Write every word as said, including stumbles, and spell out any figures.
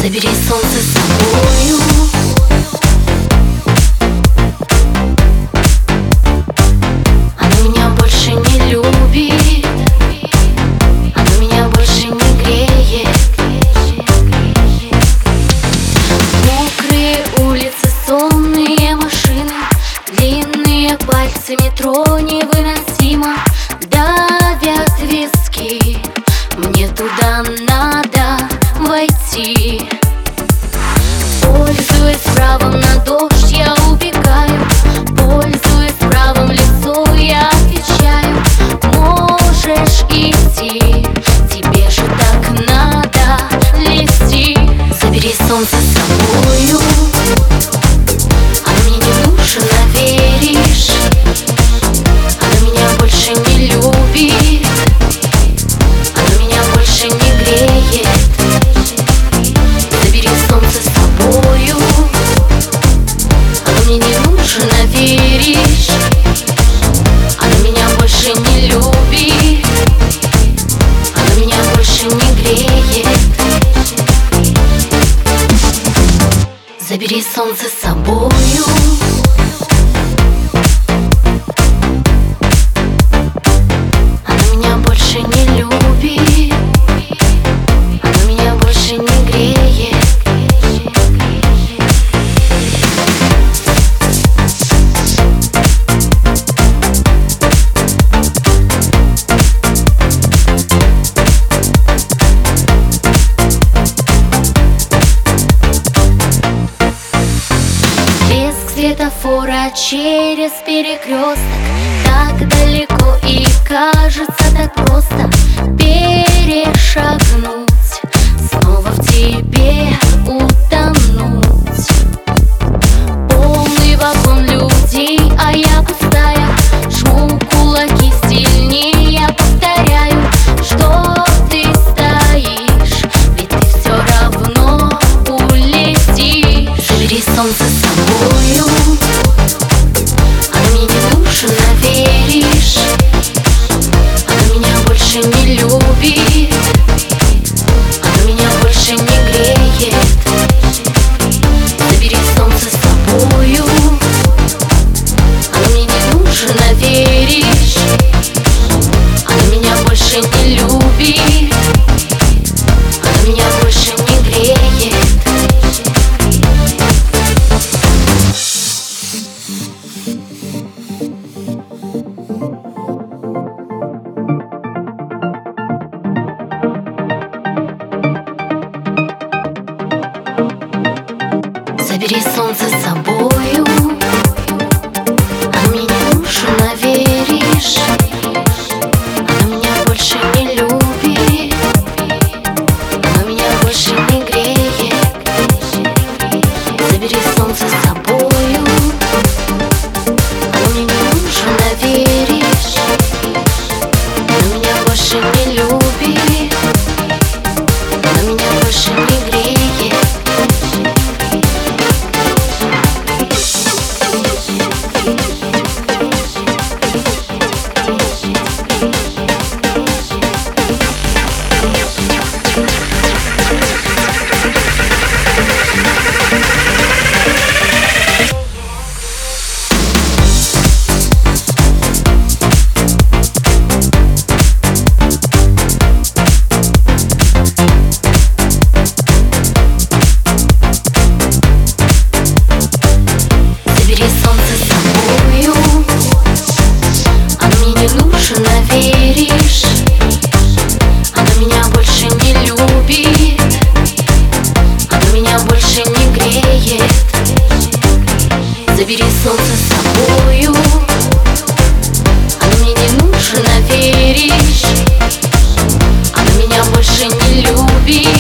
Забери солнце с собою. Оно меня больше не любит, оно меня больше не греет. Мокрые улицы, сонные машины, длинные пальцы, метро невыносимо давят виски. Мне туда надо войти. Пользуясь правом на дождь, я убегаю. Пользуясь правом в лицо, я отвечаю: можешь идти, тебе же так надо лезти. Забери солнце с собою, оно мне не нужно, веришь? Оно меня больше не любит, оно меня больше не греет. Забери солнце с собою, оно мне не нужно, веришь? Оно меня больше не любит, оно меня больше не греет. Забери солнце с собою. Оно меня больше не любит, оно меня больше не греет. Светофора через перекресток, так далеко и кажется так просто перешагнуть, снова в тебе утонуть. Полный вагон людей, а я пустая, жму кулаки сильнее, я повторяю, что ты стоишь, ведь ты все равно улетишь. Забери солнце с собою, оно мне не нужно, веришь? Оно меня больше не любит, оно меня больше не греет. Забери солнце с собою, оно мне не нужно, веришь? Оно меня больше не любит, оно меня больше не греет. Забери солнце с собою, оно мне не нужно, веришь? Оно меня больше не любит, оно меня больше не греет. Забери солнце с собою, оно мне не нужно, веришь? Оно меня больше не любит, оно меня больше не греет. Веришь? Оно меня больше не любит, оно меня больше не греет. Забери солнце с собою, оно мне не нужно, веришь? Оно меня больше не любит,